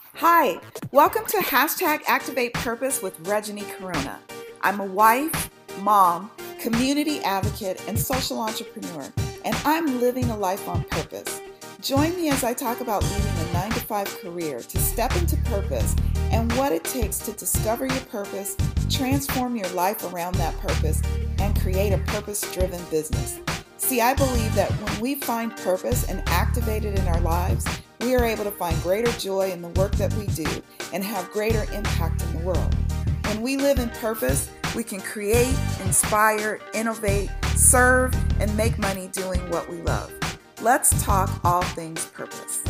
Hi, welcome to Hashtag Activate Purpose with Reggie Corona. I'm a wife, mom, community advocate, and social entrepreneur, and I'm living a life on purpose. Join me as I talk about leaving a 9-to-5 career to step into purpose and what it takes to discover your purpose, transform your life around that purpose, and create a purpose-driven business. See, I believe that when we find purpose and activate it in our lives, we are able to find greater joy in the work that we do and have greater impact in the world. When we live in purpose, we can create, inspire, innovate, serve, and make money doing what we love. Let's talk all things purpose.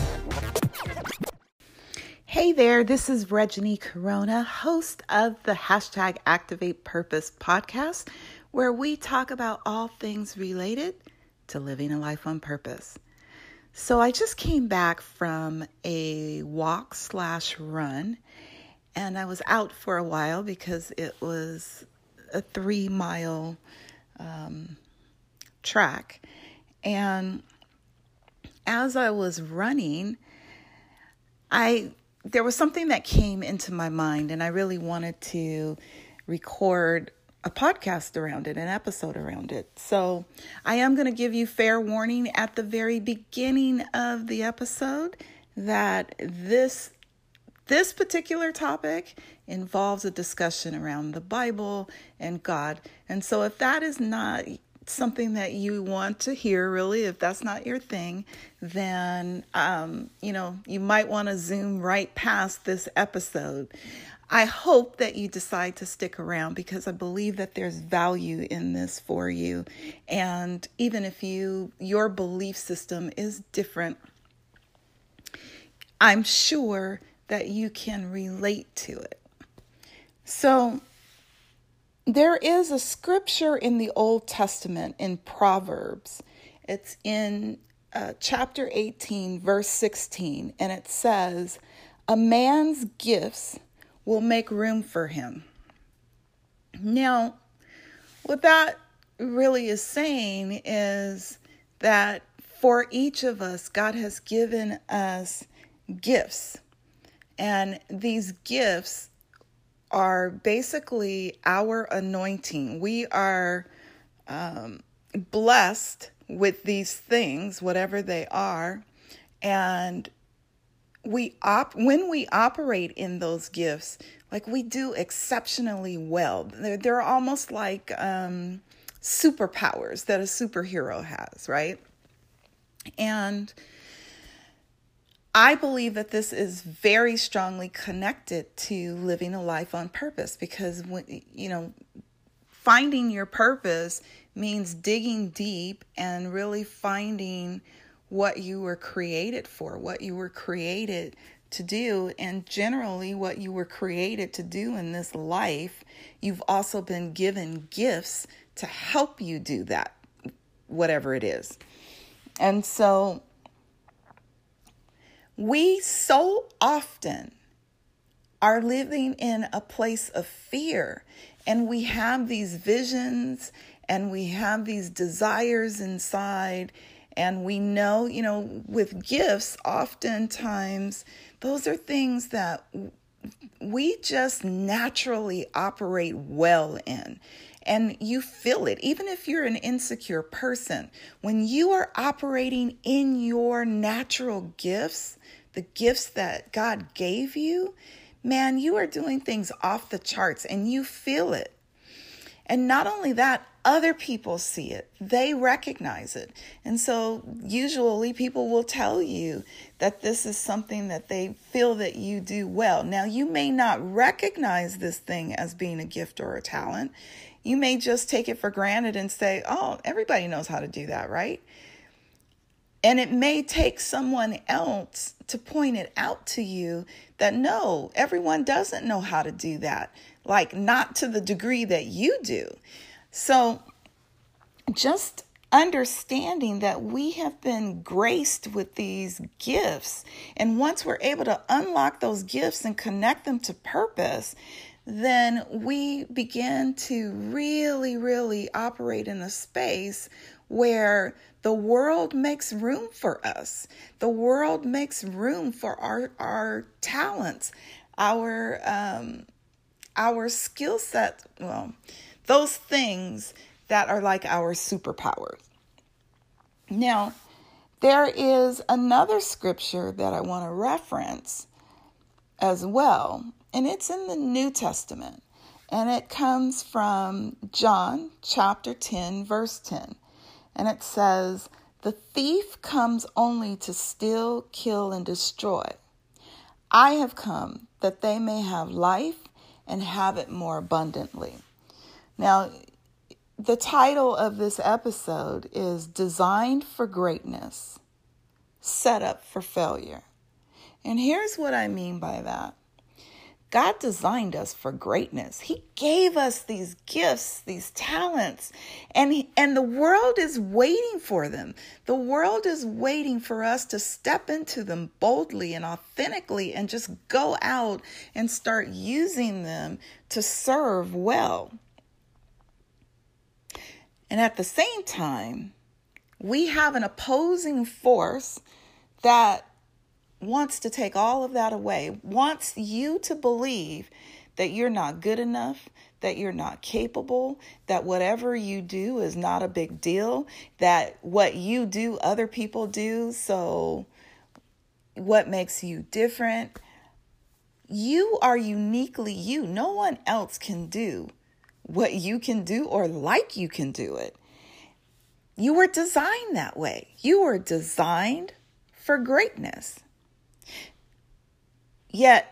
Hey there, this is Reggie Corona, host of the Hashtag Activate Purpose podcast, where we talk about all things related to living a life on purpose. So I just came back from a walk/run, and I was out for a while because it was a 3-mile track. And as I was running, there was something that came into my mind, and I really wanted to record a podcast around it, an episode around it. So I am going to give you fair warning at the very beginning of the episode that this particular topic involves a discussion around the Bible and God. And so if that is not something that you want to hear, really, if that's not your thing, then, you might want to zoom right past this episode. I hope that you decide to stick around because I believe that there's value in this for you. And even if your belief system is different, I'm sure that you can relate to it. So there is a scripture in the Old Testament in Proverbs. It's in chapter 18, verse 16, and it says, "A man's gifts will make room for him." Now, what that really is saying is that for each of us, God has given us gifts. And these gifts are basically our anointing. We are blessed with these things, whatever they are. And when we operate in those gifts, like we do exceptionally well. They're almost like superpowers that a superhero has, right? And I believe that this is very strongly connected to living a life on purpose because, finding your purpose means digging deep and really finding what you were created for, what you were created to do, and generally what you were created to do in this life. You've also been given gifts to help you do that, whatever it is. And so we so often are living in a place of fear, and we have these visions and we have these desires inside. And we know, with gifts, oftentimes, those are things that we just naturally operate well in. And you feel it, even if you're an insecure person. When you are operating in your natural gifts, the gifts that God gave you, man, you are doing things off the charts and you feel it. And not only that, other people see it. They recognize it. And so usually people will tell you that this is something that they feel that you do well. Now, you may not recognize this thing as being a gift or a talent. You may just take it for granted and say, oh, everybody knows how to do that, right? And it may take someone else to point it out to you that no, everyone doesn't know how to do that. Like not to the degree that you do. So just understanding that we have been graced with these gifts. And once we're able to unlock those gifts and connect them to purpose, then we begin to really, really operate in a space where the the world makes room for us. The world makes room for our talents, our skill set. Well, those things that are like our superpowers. Now, there is another scripture that I want to reference as well, and it's in the New Testament, and it comes from John chapter 10, verse 10, and it says, "The thief comes only to steal, kill, and destroy. I have come that they may have life and have it more abundantly." Now, the title of this episode is Designed for Greatness, Set Up for Failure. And here's what I mean by that. God designed us for greatness. He gave us these gifts, these talents, and the world is waiting for them. The world is waiting for us to step into them boldly and authentically and just go out and start using them to serve well. And at the same time, we have an opposing force that wants to take all of that away, wants you to believe that you're not good enough, that you're not capable, that whatever you do is not a big deal, that what you do, other people do, so what makes you different? You are uniquely you. No one else can do what you can do or like you can do it. You were designed that way. You were designed for greatness. Yet,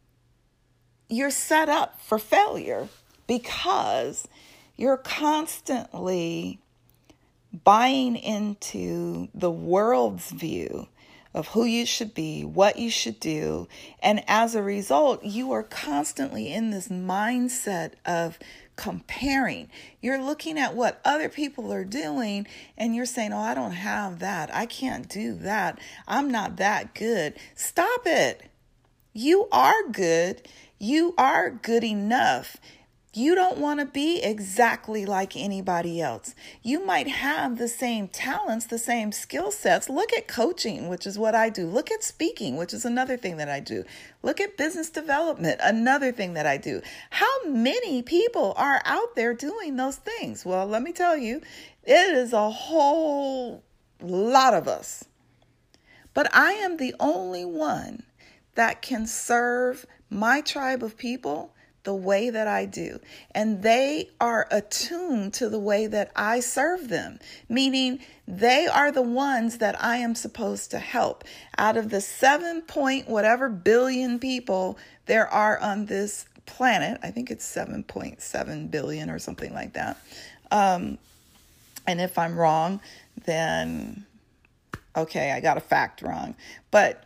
you're set up for failure because you're constantly buying into the world's view of who you should be, what you should do. And as a result, you are constantly in this mindset of comparing. You're looking at what other people are doing and you're saying, "Oh, I don't have that. I can't do that. I'm not that good." Stop it. You are good. You are good enough. You don't want to be exactly like anybody else. You might have the same talents, the same skill sets. Look at coaching, which is what I do. Look at speaking, which is another thing that I do. Look at business development, another thing that I do. How many people are out there doing those things? Well, let me tell you, it is a whole lot of us. But I am the only one that can serve my tribe of people the way that I do. And they are attuned to the way that I serve them, meaning they are the ones that I am supposed to help. Out of the 7 point whatever billion people there are on this planet, I think it's 7.7 billion or something like that. And if I'm wrong, then okay, I got a fact wrong. But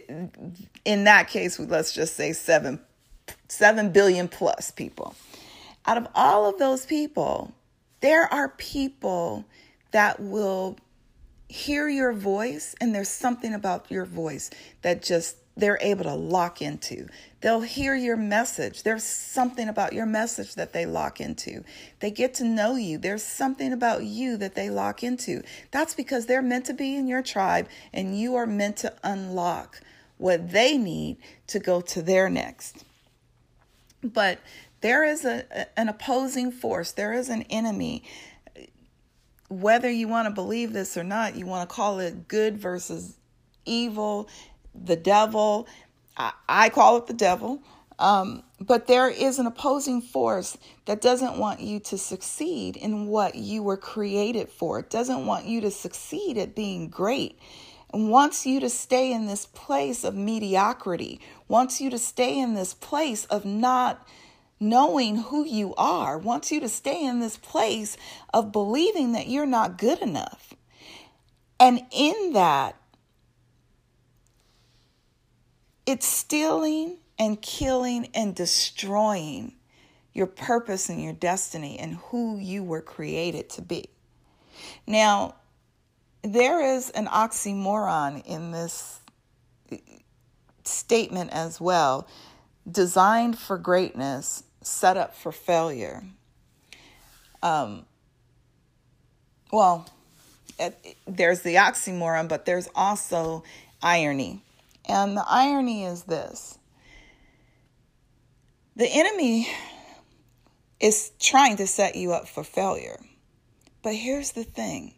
in that case, let's just say 7 billion plus people. Out of all of those people, there are people that will hear your voice, and there's something about your voice that just they're able to lock into. They'll hear your message. There's something about your message that they lock into. They get to know you. There's something about you that they lock into. That's because they're meant to be in your tribe, and you are meant to unlock what they need to go to their next. But there is an opposing force. There is an enemy. Whether you want to believe this or not, you want to call it good versus evil, the devil. I call it the devil. But there is an opposing force that doesn't want you to succeed in what you were created for. It doesn't want you to succeed at being great. And wants you to stay in this place of mediocrity, wants you to stay in this place of not knowing who you are, wants you to stay in this place of believing that you're not good enough. And in that, it's stealing and killing and destroying your purpose and your destiny and who you were created to be. Now, there is an oxymoron in this statement as well. Designed for greatness, set up for failure. Well, there's the oxymoron, but there's also irony. And the irony is this. The enemy is trying to set you up for failure. But here's the thing.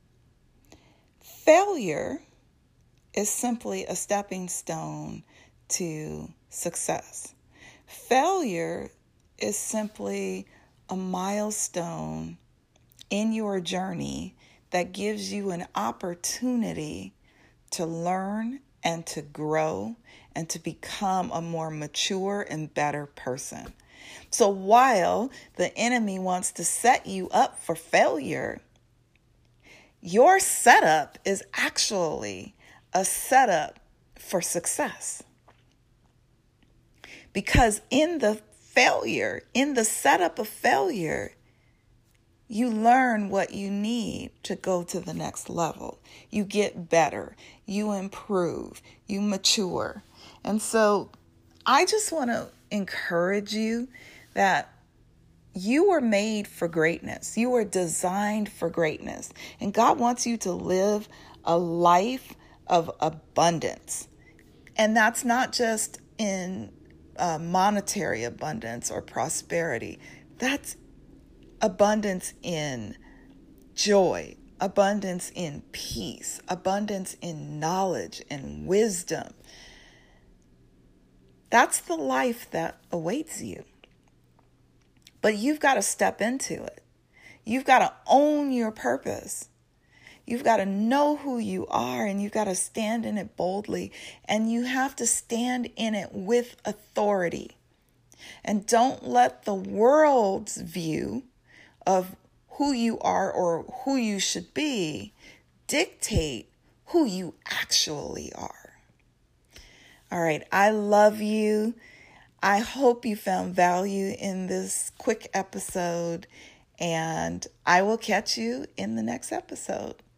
Failure is simply a stepping stone to success. Failure is simply a milestone in your journey that gives you an opportunity to learn and to grow and to become a more mature and better person. So while the enemy wants to set you up for failure, your setup is actually a setup for success. Because in the setup of failure, you learn what you need to go to the next level. You get better, you improve, you mature. And so I just want to encourage you that you were made for greatness. You were designed for greatness. And God wants you to live a life of abundance. And that's not just in monetary abundance or prosperity. That's abundance in joy, abundance in peace, abundance in knowledge and wisdom. That's the life that awaits you. But you've got to step into it. You've got to own your purpose. You've got to know who you are, and you've got to stand in it boldly, and you have to stand in it with authority. And don't let the world's view of who you are or who you should be dictate who you actually are. All right, I love you. I hope you found value in this quick episode, and I will catch you in the next episode.